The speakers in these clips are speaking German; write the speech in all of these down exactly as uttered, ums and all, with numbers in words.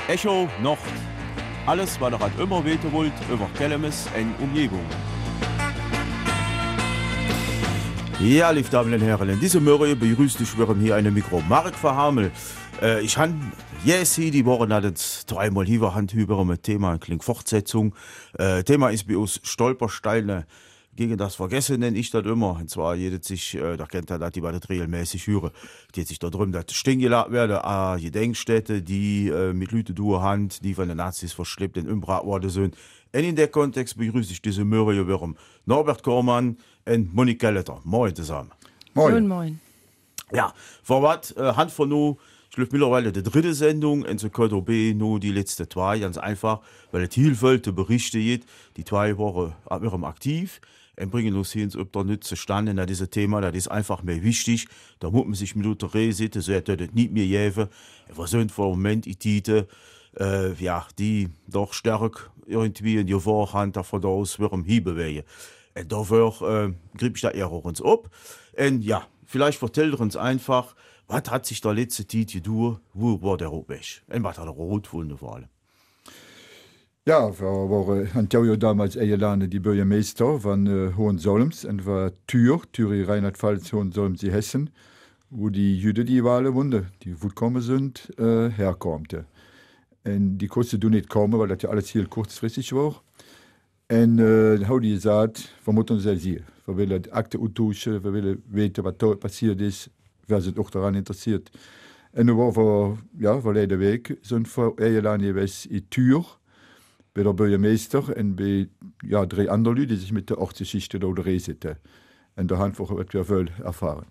Echo Nord. Alles, was ihr halt immer weten wollt, über Kellemes und Umgebung. Ja, liebe Damen und Herren, in diesem Morgen begrüßt ich hier eine Mikro Mark Verhamel. Äh, ich habe jetzt yes, die Woche hat dreimal hier Hand über mit Thema, eine kleine Fortsetzung. Äh, Thema ist bei uns Stolpersteine gegen das Vergessen, nenne ich das immer. Und zwar, jeder sich, äh, da kennt er das, die bei das regelmäßig hören, geht sich darum, dass stehen gelassen werden, an Gedenkstätte, die äh, mit Leuten durch Hand, die von den Nazis verschleppt und umgebracht worden sind. Und in der Kontext begrüße ich diese Morgen wiederum Norbert Kormann und Monique Kelleter. Moin zusammen. Moin. Moin. Ja, vor was, äh, Hand von nu, ich glaube mittlerweile die dritte Sendung, und so können B nur die letzte zwei, ganz einfach, weil es vielfältige Berichte gibt, die zwei Wochen ab ihrem aktiv, und bringen uns hier ob der Nütze stand in diesem Thema, das ist einfach mehr wichtig, da muss man sich mit der Rede sitzen, so hätte das nicht mehr geben, wir sind vor dem Moment in Tite, äh, ja, die doch stark irgendwie in die Vorhand davon aus, warum hier bewegen. Und dafür äh, kriege ich da eher uns ab. Und ja, vielleicht vertellt er uns einfach, was hat sich der letzte Zeit getan, wo war der Rot weg? Und was hat er rot gefunden vor allem? Ja, wir waren Antonio damals eingeladen, die Bürgermeister von äh, Hohensolms, und war Tür, Thüri Rheinland-Pfalz, Hohensolms, die Hessen, wo die Jüden die Wahlen wunden, die wo gekommen sind, äh, herkommen. Und die konnten du nicht kommen, weil das ja alles hier kurzfristig war. Und äh, dann haben die gesagt, wir müssen uns hier. Wir wollen die Akte austauschen, wir wollen wissen, was da passiert ist. Wir sind auch daran interessiert. Und dann waren wir, ja, verleden Weg, sind wir eingeladen gewesen in Tür, bei der Bürgermeister und bei ja, drei anderen Leuten, die sich mit der Ortsgeschichte da reden. Und da haben wir etwas viel erfahren.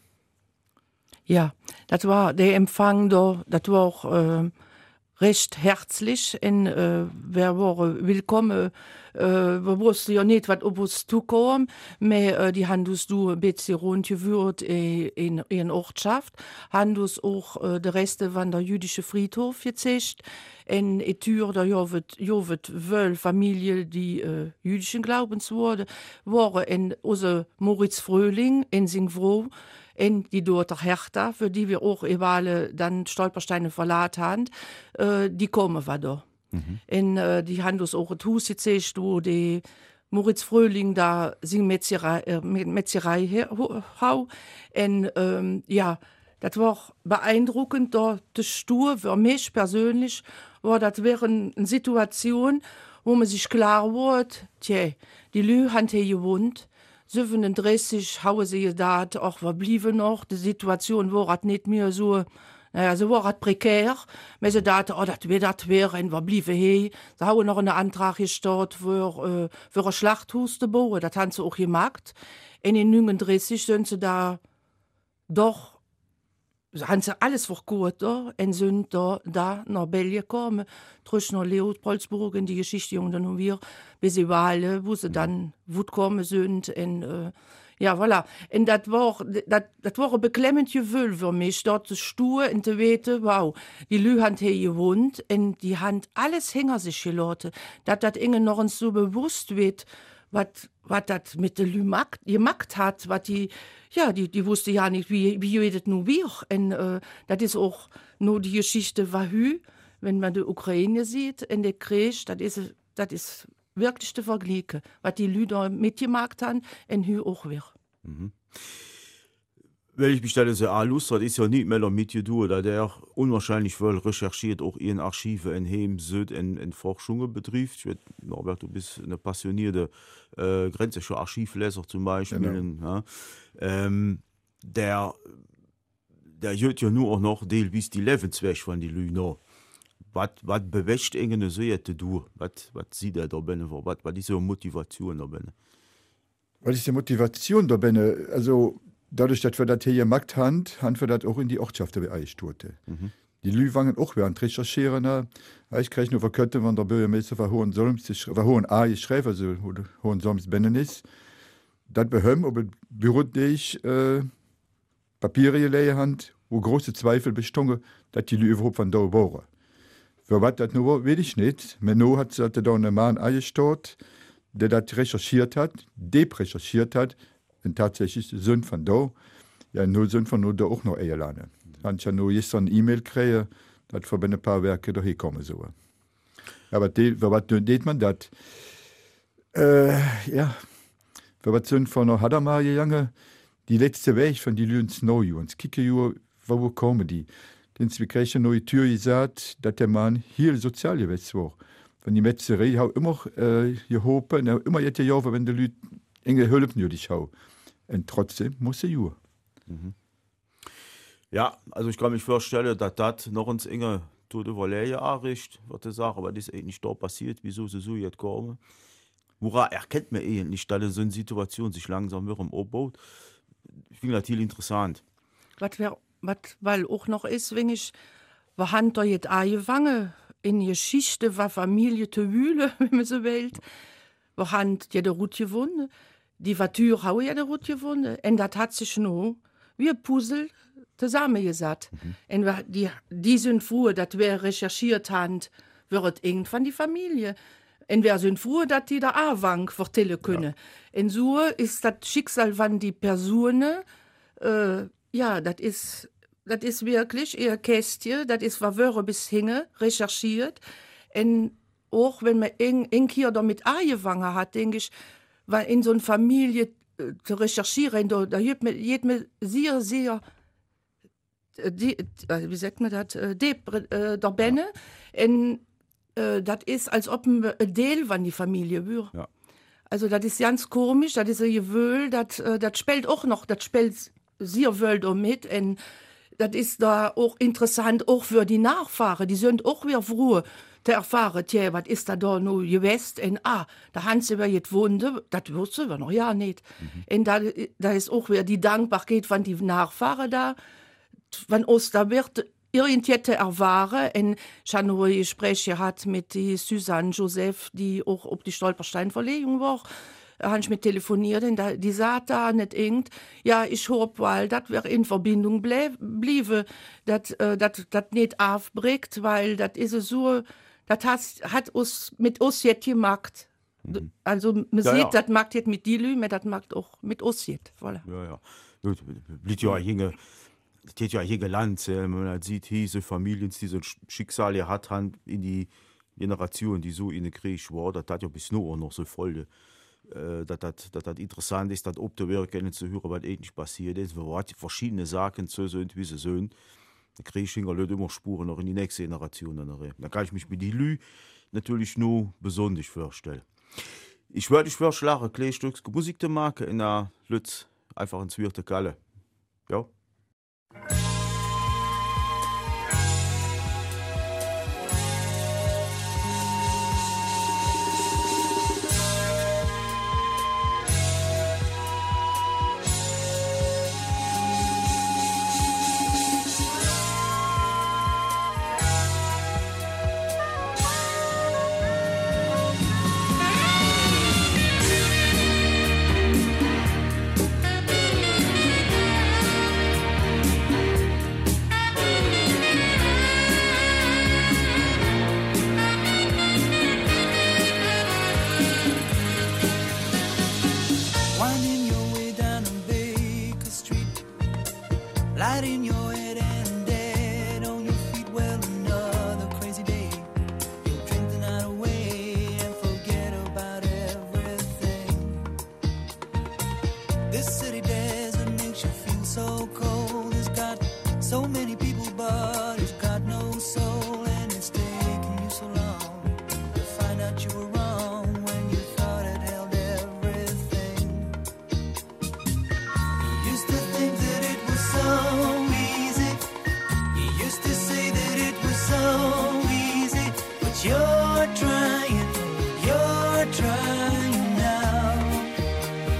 Ja, das war der Empfang da, das war auch äh, recht herzlich und äh, wir waren willkommen. Äh, wir wussten ja nicht, was auf uns zukommt, aber äh, die haben uns du ein bisschen rundgeführt in, in, in Ortschaft, haben uns auch äh, die Reste von der jüdischen Friedhof gezeigt. En in Tür, da jovet, jovet wel Familie, die äh, jüdischen Glaubens wurde, waren in unser Moritz Fröhling, in Singvro, in die Dotter Hertha, für die wir auch überall dann Stolpersteine verlassen haben, äh, die kommen wir da. Mhm. Und äh, die haben uns auch ein Haus gezeigt, wo die Moritz Fröhling da seine Metzgerei, äh, Metzgerei hau. Und ähm, ja, das war beeindruckend, da das Stur, für mich persönlich, war das wäre eine Situation, wo man sich klar wird, tja, die Lü haben hier gewohnt, siebenunddreißig haben sie gedacht, ach, was bliebe noch, die Situation war nicht mehr so, naja, sie war prekär, aber sie dachten, oh, das wäre das wäre, und was bliebe hier, sie haben noch einen Antrag gestellt für, äh, für ein Schlachthaus zu bauen, das haben sie auch gemacht, und in neununddreißig sind sie da doch haben sie alles verkauft da und sind da, da nach Belgien gekommen, durch nach Leopoldburg in die Geschichte und dann haben wir bis sie Wahlen, wo sie dann wo gekommen sind und äh, ja, voilà. Und das war, das, das war ein beklemmend Gefühl für mich, dort zu stehen und zu wissen, wow, die Leute haben hier gewohnt und die haben alles hinter sich gelassen, dass das ihnen noch so bewusst wird, was das mit der Lü gemacht hat, was die, ja, die, die wusste ja nicht, wie, wie jedes nur wir. Und äh, das ist auch nur die Geschichte Wahü, wenn man die Ukraine sieht, in der Krieg, das ist, das ist wirklich zu vergleichen, was die Leute mitgemacht haben, und Hü auch wir. Mhm. Wenn ich mich stelle, so Alus, das ist ja nicht mehr mit getan, da der unwahrscheinlich viel recherchiert, auch in Archive in Heim, Süd, in, in Forschungen betrifft. Ich weiß, Norbert, du bist eine passionierte äh, grenzische Archivleser zum Beispiel. Genau. Ja. Ähm, der, der hört ja nur auch noch Teil, wie die Lebensweg von die Leute. Was bewegt ihn so jetzt du? Was sieht er da binnen? Was ist die Motivation da binnen? Was ist die Motivation da binnen? Also, dadurch, dass wir das hier gemacht haben, haben wir das auch in die Ortschaft beeinflusst. Mhm. Die Leute waren auch während recherchieren. Ich kriege nur verkündet, wenn der Bürgermeister von Hohensolms, von Hohen A geschrieben, also Hohensolms binnen ist, das behören, ob es beruhigt äh, Papiere gelegen haben, wo große Zweifel bestanden, dass die Leute überhaupt von da waren. Für was das nur war, weiß ich nicht. Menno hat da einen Mann eingestellt, der das recherchiert hat, derecherchiert hat, und tatsächlich sind von da, ja, nur sind von nur da auch noch eingeladen. Ich habe ja nur gestern eine E-Mail gekriegt, dat ver ein paar Werke da hinkommen so. Aber de, wat deet man dat? Äh, ja, wat sind von noch hat mal jange die letzte Weg von die Lüns neu und kicke jo wo wo kommen die? Den Zwikrechen neue Tür gesagt, dat der Mann hier Sozialgewässer war. Wenn die Metzerei hau immer äh, gehopen, immer jet ja, wenn de Lü enge Hölpen jo dich hau. Und trotzdem muss er jo. Mhm. Ja, also ich kann mich vorstellen, dass das noch uns enge Tode Volleye anricht, würde ich sagen, aber das ist eigentlich da passiert, wieso sie so jetzt kommen. Woran erkennt man eh nicht, dass so eine Situation sich langsam wieder aufbaut? Ich finde das viel interessant. Was wär, wat, weil auch noch ist, wenn ich, wir haben da jetzt angefangen, in die Geschichte war Familie zu wühlen, wenn man so will. Wir haben ja die Route gewonnen, die Voiture haben ja die Route gewonnen, und das hat sich noch wie ein Puzzle zusammengesetzt. Mhm. Und wir, die, die sind froh, dass wir recherchiert haben, wird irgendwann die Familie. Und wir sind froh, dass die da Anfang vertellen können. Ja. Und so ist das Schicksal von die Personen, äh, ja, das ist, das ist wirklich ihr Kästchen, das ist, was wir bis hinge recherchiert. Und auch wenn man ein hier damit angefangen hat, denke ich, weil in so einer Familie äh, zu recherchieren, da, da hat man, hat man sehr, sehr, die, wie sagt man das, äh, äh, der Benne. Und äh, das ist, als ob man ein Teil von die Familie wäre. Ja. Also das ist ganz komisch, das ist ein Gewöhl, das, äh, das spielt auch noch, das spielt sehr wohl da mit. Und das ist da auch interessant, auch für die Nachfahren, die sind auch wieder froh, zu erfahren, tja, was ist da da noch gewesen? Und ah, da haben sie über jetzt wohnen, das wussten wir noch ja nicht. Mhm. Und da, da ist auch wieder die Dankbarkeit von die Nachfahren da, wenn uns da wird irgendjemand erfahren. Und ich habe noch ein Gespräch gehabt mit die Susanne Joseph, die auch auf die Stolperstein-Verlegung war. Da habe ich mit telefoniert und da, die sagt da nicht irgend, ja, ich hoffe, weil das wir in Verbindung bleiben, dass äh, das nicht aufbricht, weil das ist so, das hat, hat uns mit uns jetzt gemacht. Mhm. Also man ja, sieht, ja. Das macht jetzt mit die Lüme, das macht auch mit uns jetzt. Voilà. Ja, ja. Das blieb ja hinge, das geht ja hier gelandet, wenn man sieht, diese Familien, die so Schicksale hat, in die Generation, die so in den Krieg war, das hat ja bis nur noch so voll. Äh, dass das interessant ist, dass ob der Wirken zu hören, was eigentlich passiert ist. Wir haben verschiedene Sachen so sind, wie sie sind. Der Krieg lässt immer Spuren noch in die nächste Generation. Da kann ich mich mit die Lü natürlich nur besonders vorstellen. Ich würde dich vorschlagen, ein Stück Musik zu machen in der Lütz, einfach ein Zwirte Kalle. Ja.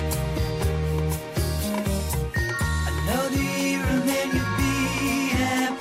Happy.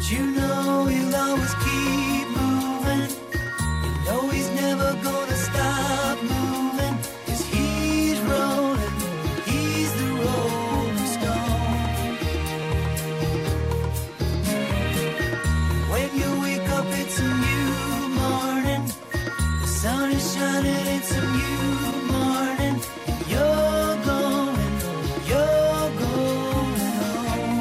you know he'll always keep moving. You know he's never gonna stop moving, 'cause he's rolling, he's the Rolling Stone. When you wake up, it's a new morning. The sun is shining, it's a new morning. You're going, you're going home.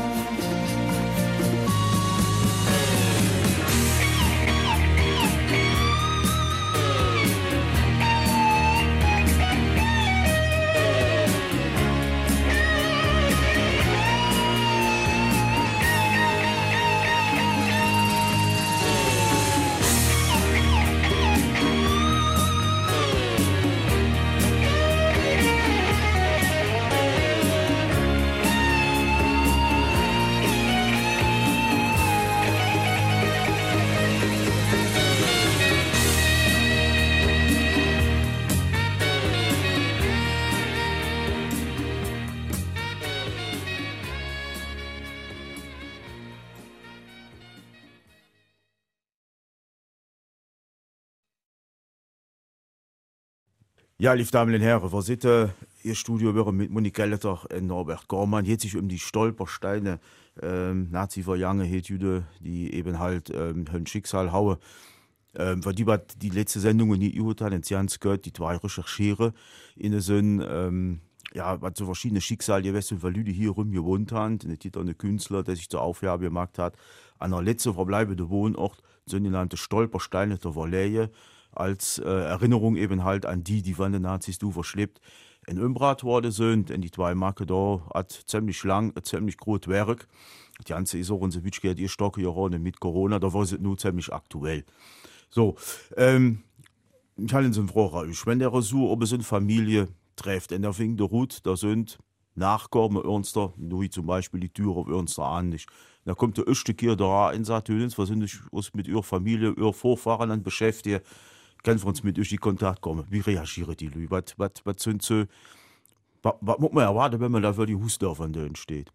Ja, liebe Damen und Herren, wir sitzen ihr Studio wieder mit Monika Letter und Norbert Gormann. Geht sich um die Stolpersteine, ähm, Nazi-Vergangenheit, Jüde, die eben halt ähm, ein Schicksal hauen. Ähm, für die, was die letzte Sendung nicht gehört haben, ins Jans gehört, die zwei recherchieren in der Sinn, ähm, ja, was so verschiedene Schicksale, ihr wisst, weil Leute hier rum gewohnt haben, nicht jeder eine Künstler, der sich zur Aufgabe gemacht hat, an der letzten verbleibenden Wohnort, sogenannte Stolpersteine der Valleie, als äh, Erinnerung eben halt an die, die von den Nazis du verschleppt, in Umbrat worden sind, in die zwei Marke da, hat ziemlich lang, ziemlich groß Werk. Die ganze ist auch unsere Witschgeld, ihr Stocke ja auch mit Corona, da war es nur ziemlich aktuell. So, ähm, ich habe so eine Frage, wenn der so, ob es eine Familie trifft, in der Fing der Hut, da sind Nachkommen Ernster, nur wie zum Beispiel die Tür auf Ernster an nicht. Da kommt der erste Kier da und sagt, was sind uns mit ihrer Familie, ihrer Vorfahren an beschäftigt, können wir uns mit euch in Kontakt kommen. Wie reagieren die Leute? Was, was, was sind so, was, was muss man erwarten, wenn man da für die Husdorf an denen steht?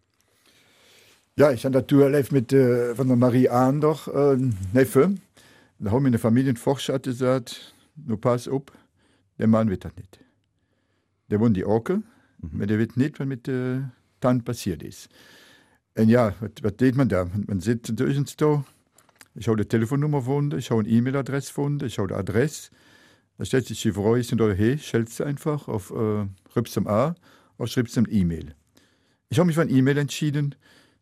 Ja, ich habe das erlebt mit äh, von der Marie Ander, äh, Neffe. Da haben wir eine Familienforscher gesagt, nur pass auf, der Mann wird das nicht. Der wohnt die Orke, mhm. aber der wird nicht, was mit der äh, Tante passiert ist. Und ja, was, was tut man da? Man sitzt durch uns da. Ich habe die Telefonnummer gefunden, ich habe eine E-Mail-Adresse gefunden, ich habe die Adresse. Da steht sich die Frau, ist da, hey, stellst du einfach auf äh, Rübsam A oder schreibst eine E-Mail. Ich habe mich für eine E-Mail entschieden,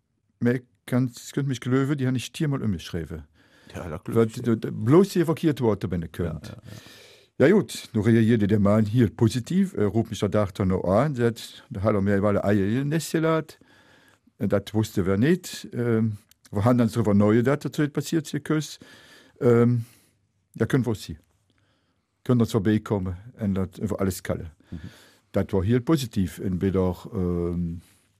ich könnte mich gelöwen, die habe ich viermal umgeschrieben. Ja, da Weil du bloß hier verkehrt worden wenn ihr könnt. Ja, ja, ja. Ja gut, nun reagierte der Mann hier positiv, er ruft mich da dachte noch an, sagt, da hat er mir alle Eier in den Nest geladen. Das wusste wer nicht. Ähm, wir haben dann so was Neues dazu passiert, hier Küss. Ähm, ja, können wir sie. Können wir vorbeikommen und das einfach alles kalle. Mhm. Das war hier positiv. Und wieder auch, ähm,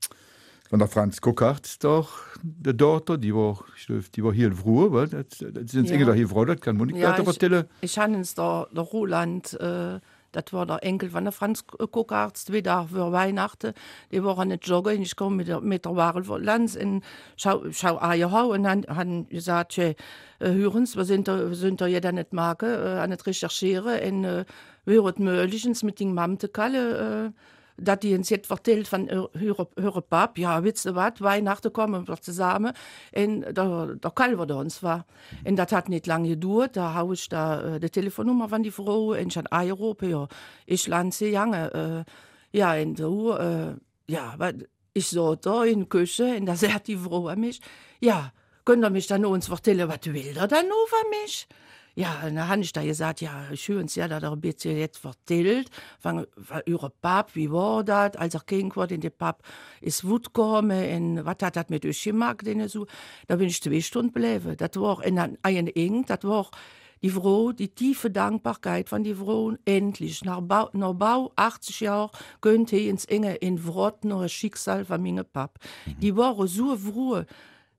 von der Franz Kockart, doch, der Tochter, die war, die war hier in Ruhe, weil das, das sind ja. Engel hier Frau, das kann man nicht ja, erzählen. Ich, ich habe uns der, der Roland, äh, das war der Enkel von der Franz Kockart, zwei Tage für Weihnachten, die waren nicht joggen, ich komme mit der, mit der Ware von Lanz und schau, schau Eier hau und dann haben gesagt, hey, äh, hören Sie, wir sind da, wir sind da jeder nicht machen, äh, nicht recherchieren und äh, wir hören möglichst mit den Mamtekalle, äh, dass die uns jetzt vertellt von höre Pap, ja, wisst ihr was, Weihnachten kommen wir zusammen und der, der Kalver da uns war. Und das hat nicht lange gedauert, da habe ich da äh, die Telefonnummer von die Frau und ich habe angerufen, ja, ich lande sie jange, äh, ja, und so, äh, ja, ich so da in der Küche und da sagt die Frau an mich, ja, könnt ihr mich dann uns vertellen, was will ihr dann noch von mich? Ja, und dann habe ich da gesagt, ja, schön, ja, da ein bisschen jetzt vertellt, von, von eure Pap, wie war das, als er Kind war, in der Pap ist Wut gekommen, und was hat das mit euch gemacht, denn so, da bin ich zwei Stunden geblieben. Das war in einem Eng, das war die Frau, die tiefe Dankbarkeit von die Frau, endlich, nach Bau, nach Bau achtzig Jahren, könnt ihr ins Enge in Wort noch ein Schicksal von meinem Pap. Mhm. Die waren so froh,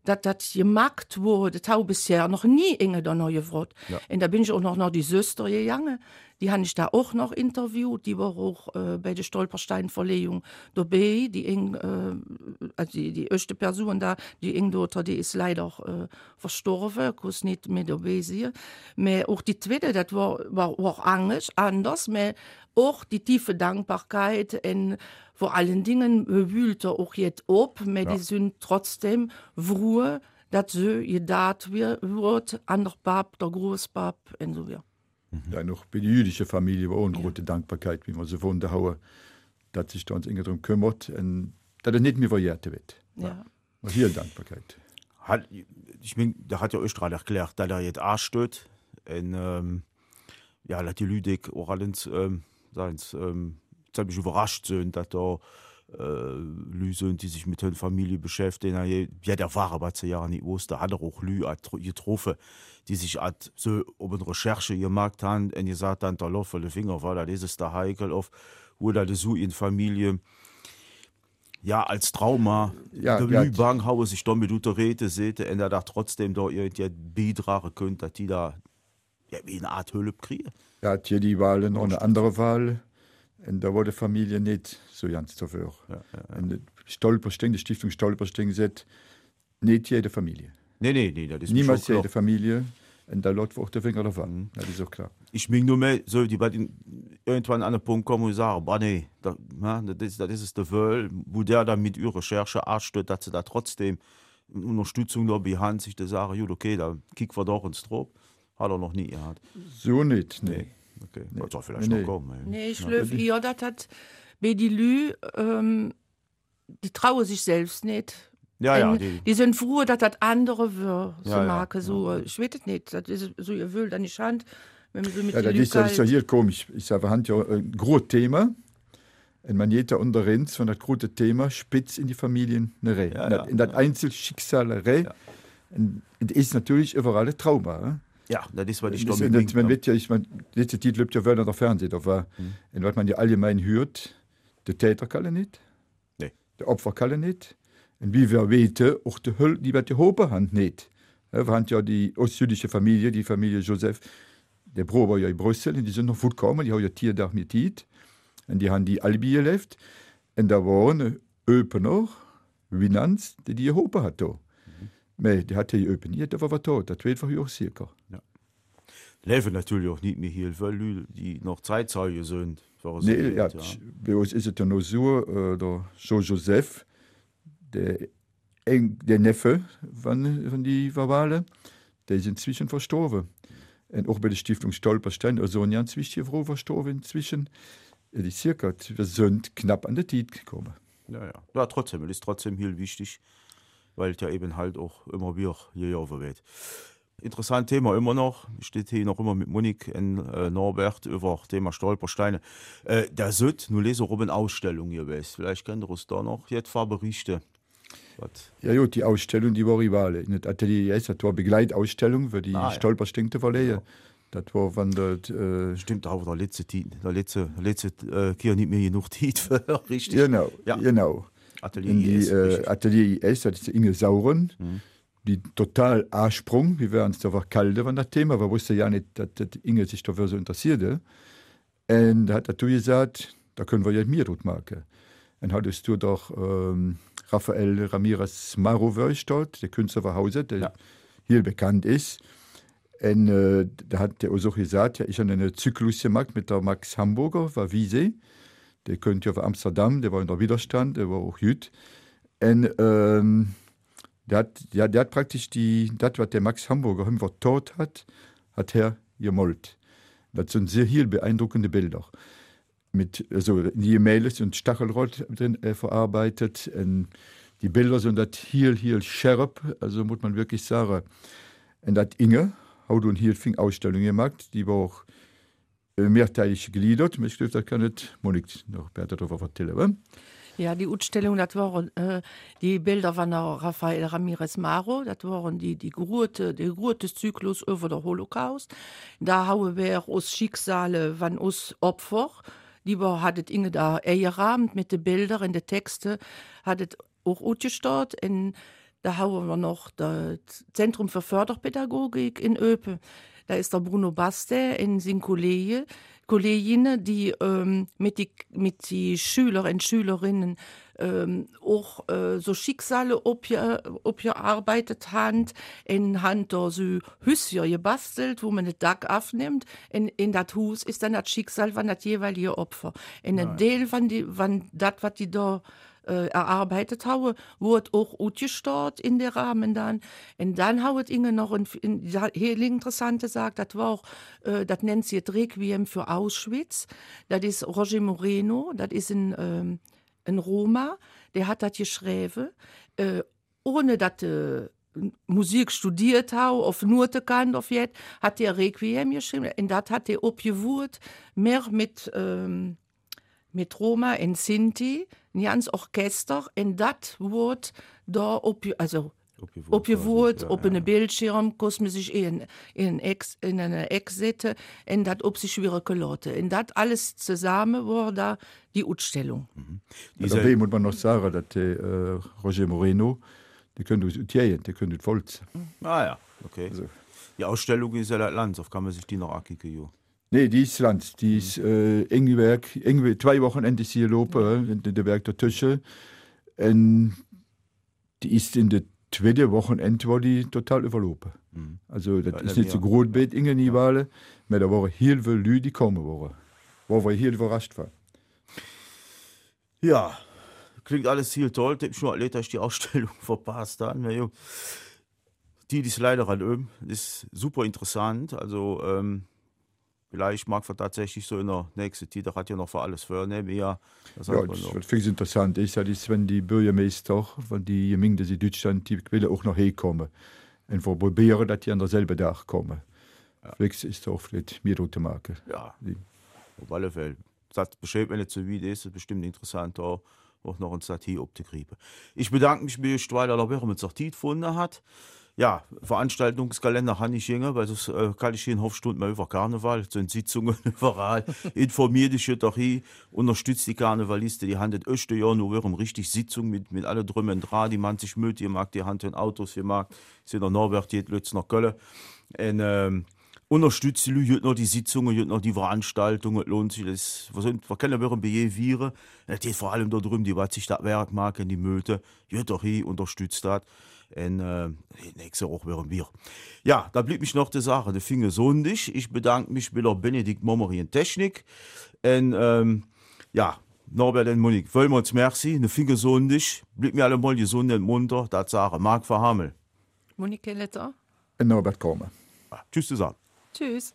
dass das gemacht wurde, das habe bisher noch nie Inge da neue Wort. Ja. Und da bin ich auch noch nach die Söster gegangen, die habe ich da auch noch interviewt, die war auch äh, bei der Stolperstein-Verleihung dabei, die Ing, äh, also die, die erste Person da, die Ingdotter, die ist leider äh, verstorben, ich kann nicht mehr dabei sein. Aber auch die zweite, das war, war, war anders, anders, aber auch die tiefe Dankbarkeit und vor allen Dingen wühlt er auch jetzt ab, aber Ja. die sind trotzdem froh, dass sie gedacht wird an der Pap, der Großpap und so weiter. Ja, noch bei der jüdischen Familie war auch eine große Dankbarkeit, wie man so von der Haue, dass sich da uns irgendwie darum kümmert und dass er nicht mehr verjährt wird. Ja. Und hier Dankbarkeit. Hat, ich mein, da hat ja Österreich erklärt, dass er jetzt ansteht. Und ähm, ja, dass die Lüdek auch allens, ähm, seins, ähm, ziemlich überrascht sind, dass da äh, Lü sind, die sich mit der Familie beschäftigen. Ja, ja, der war aber zu Jahren nicht wusste, hat er auch Lü getroffen, die sich hat so ob eine Recherche gemacht haben und gesagt haben, da laufen die Finger, weil das ist der Heikel auf, oder das so in Familie. Ja, als Trauma, Ja, der ja. Lü bang, haue sich da mit unter Rede, seht, und er da trotzdem da irgendwie beitragen könnt, dass die da ja, wie eine Art Hölle kriegen. Er hat hier die Wahl noch eine andere Wahl. Und da war die Familie nicht so ganz dafür. Ja, ja, ja. Und Stolperstein, die Stiftung Stolperstein sagt, nicht jede Familie. Nee, nee, nee, das ist mir Niemals schon jede klar. Familie. Und da läuft auch der Finger davon. Mhm. Das ist auch klar. Ich meine nur mehr, so, die bei den, irgendwann an den Punkt kommen und sagen, bah nee, da, na, das, ist, das ist der Fall, wo der dann mit ihrer Recherche ansteht, dass sie da trotzdem Unterstützung da bei Hand sich da sagen, gut, okay, da kicken wir doch ins Trop. Hat er noch nie gehabt. So nicht, nee. Nee. Okay, nee. Soll vielleicht Nee, noch kommen. ey. Nee, ich Ja. glaube eher, dass das bei die Lü, ähm, die trauen sich selbst nicht. Ja, ja, Und die, die sind froh, dass das andere wird, so Ja, ja, Marke, so, ich weiß es nicht, das ist so, ihr wollt an die Hand, wenn man so mit Ja, die das ist, das ist ja Lü hier komisch. Ich sage, wir haben ja ein großes Thema. Und man geht da unter uns von das große Thema spitz in die Familien rein. Ja, in ja, das, in das Einzelschicksal rein. Ja. Und das ist natürlich überall ein Trauma. Eh? ja, das ist, was ich Das, da das, mit man wird ja, ich mein, letzte Titel läuft ja Wörter der Fernsehen, da war, Mhm. und was man ja allgemein hört, der Täter kann er nicht, Nee. der Opfer kann er nicht, und wie wir weten, auch die Hölle, die wird die Hand nicht. Ja, wir haben ja die ostjüdische Familie, die Familie Joseph, der Bruder war ja in Brüssel, und die sind noch gut gekommen, die haben ja Tierdach mit Tiet, und die haben die Albi gelebt, und da waren Öpener, Winanz, die die Hope hat da. Mhm. Die hat die Öpeniert, der war war tot, das wird wir auch sicher. leben natürlich auch nicht mehr hier, weil Lü, die noch Zeitzeuge sind. war es Nee, so, ja, bei uns ist es ja noch so, äh, der Jean Joseph, der, Eng, der Neffe von, von die Wawale, der ist inzwischen verstorben. Und auch bei der Stiftung Stolperstein, also ein ganz wichtiger Frau verstorben inzwischen. Die circa, wir sind knapp an der Zeit gekommen. Ja, ja. Ja, trotzdem, es ist trotzdem hier wichtig, weil es ja eben halt auch immer wieder hier aufgeht. Interessant Thema immer noch. Ich stehe hier noch immer mit Monique und äh, Norbert über das Thema Stolpersteine. Äh, der Süd, nur lese auch eine Ausstellung hier bist. Vielleicht könnt ihr uns da noch jetzt berichten. Was? Ja, ja, die Ausstellung, die war Rivale. In das Atelier, das war eine Begleitausstellung für die Ah, ja. Stolperstinkte Verleihe. Ja. Das war von der, äh, Stimmt, auch der letzte Titel, der letzte, der letzte äh, hier nicht mehr genug Titel für, richtig? genau, Ja. genau. Atelier In die I S, äh, richtig. Atelier I S, das ist Inge Sauren, Mhm. die total ansprung. Wir waren uns da war kalt von das Thema, wir wussten ja nicht, dass, dass Inge sich dafür so interessierte. Und da hat er gesagt, da können wir ja mehr dort machen. Und hattest du doch ähm, Rafael Ramirez Maro dort, der Künstler von Hause, der Ja. hier bekannt ist. Und äh, da hat der auch so gesagt, ja, ich habe einen Zyklus gemacht mit der Max Hamburger, war Wiese. Der kommt ja von Amsterdam, der war in der Widerstand, der war auch jüd. Und ähm, der hat, ja, der hat praktisch die, das, was der Max Hamburger immer tot hat, hat er gemalt. Das sind sehr viel beeindruckende Bilder. Mit, also die Gemälde sind Stachelrot drin äh, verarbeitet. Und die Bilder sind das hier, hier scherp, also muss man wirklich sagen. Und das Inge, hat und hier fing Ausstellung gemacht, die war auch äh, mehrteilig gegliedert. Ich glaube, das kann nicht Monique noch besser darüber erzählen. Wa? Ja, die Ausstellung, das waren äh, die Bilder von der Rafael Ramirez Maro, das waren die, die große, der große Zyklus über den Holocaust. Da haben wir aus Schicksale von uns Opfer, die war, hat Inge da eingerahmt mit den Bildern und den Texten, hat es auch ausgestellt. Und da haben wir noch das Zentrum für Förderpädagogik in Öpe. Da ist der Bruno Baste und seine Kollegen, Kolleginnen, die ähm, mit die mit die Schüler und Schülerinnen ähm, auch äh, so Schicksale abgearbeitet haben, in Hand da so Hüsschen gebastelt, wo man den Tag aufnimmt. In, in das Haus ist dann das Schicksal von das jeweilige Opfer. In ein Teil von die, von das, was die da äh, erarbeitet haben, wurde auch ausgestellt in den Rahmen dann. Und dann hat ihnen noch ein, ein heel interessante gesagt, das war auch, äh, das nennt sich Requiem für Auschwitz. Das ist Roger Moreno, das ist ein, ähm, ein Roma, der hat das geschrieben, äh, ohne dass äh, Musik studiert hat, auf Noten kann, auf jetzt, hat der Requiem geschrieben, und das hat er abgewurt, mehr mit, ähm, mit Roma und Sinti, ein ganzes Orchester, und das wurde da, ob, also, abgewurt, auf einem Bildschirm, konnte man sich in, in, Ex, in eine Ecke setzen, und das ob sich schwere Kolotte. Und das alles zusammen war da die Ausstellung. Mhm. Dabei muss man noch sagen, dass der, äh, Roger Moreno, der könnte aus Italien, der könnte Volz. Ah ja, okay. Also. Die Ausstellung ist ja das Land, auf kann man sich die noch angucken. Nee, die ist Land. Die ist äh, irgendwie Werk, irgendwie zwei Wochenende hier lopen, in der Werk der Tische. Und die ist in der tweede Wochenende war die total überlopen. Mhm. Also das ja, ist nicht so groß bei Ingen die Wale, aber da waren heel veel Leute, die kommen waren. Wo wir hier überrascht waren. Ja, klingt alles heel toll. Ich habe schon erlebt, dass ich die Ausstellung verpasst habe. Die, die ist leider an Öm, ist super interessant. Also ähm, vielleicht mag man tatsächlich so in der nächsten Zeit, da hat ja noch für alles für, ne? Ja, das ja, das, was viel interessant ist, das ist, wenn die Bürgermeister, wenn die Gemeinden in Deutschland, die will auch noch herkommen. Und wir probieren, dass die an derselben Tag kommen. Ja. Vielleicht ist das auch vielleicht mehr rote Marke. Ja, die. Auf alle Fälle. Das beschreibt mir nicht so wie das ist, bestimmt interessant, auch, auch noch ein Stativ abzukriegen. Ich bedanke mich bei euch, weil er noch mit Stativ gefunden hat. Ja, Veranstaltungskalender habe ich hängen, weil sonst äh, kann ich hier eine halbe Stunde mal über Karneval, sind Sitzungen überall, informiert dich doch hier, unterstützt die Karnevalisten, die haben das erste Jahr nur wir richtig Sitzung mit, mit alle Drüben und dran, die man sich mögt, ihr mag die Hand in Autos, ihr mag, sind der Norbert, jetzt Lütz nach Köln, und ähm, unterstützt die Leute, noch die Sitzungen, noch die Veranstaltungen, lohnt sich das, wir, sind, wir können wir bejevieren, das geht vor allem da drüben, die was sich das Werk machen, die Möte, geht doch hier, unterstützt das. Und äh, nächste Woche wären wir. Ja, da blieb mich noch die Sache, der Finger Sonntag. Ich bedanke mich bei der Benedikt Mommeri in Technik. Und ähm, ja, Norbert und Monique, wollen wir uns merci, der Finger Sonntag. Blieb mir alle mal gesund und munter. Das sage Marc Verhammel. Monique Letter. Und Norbert Kormer. Ja, tschüss zusammen. Tschüss.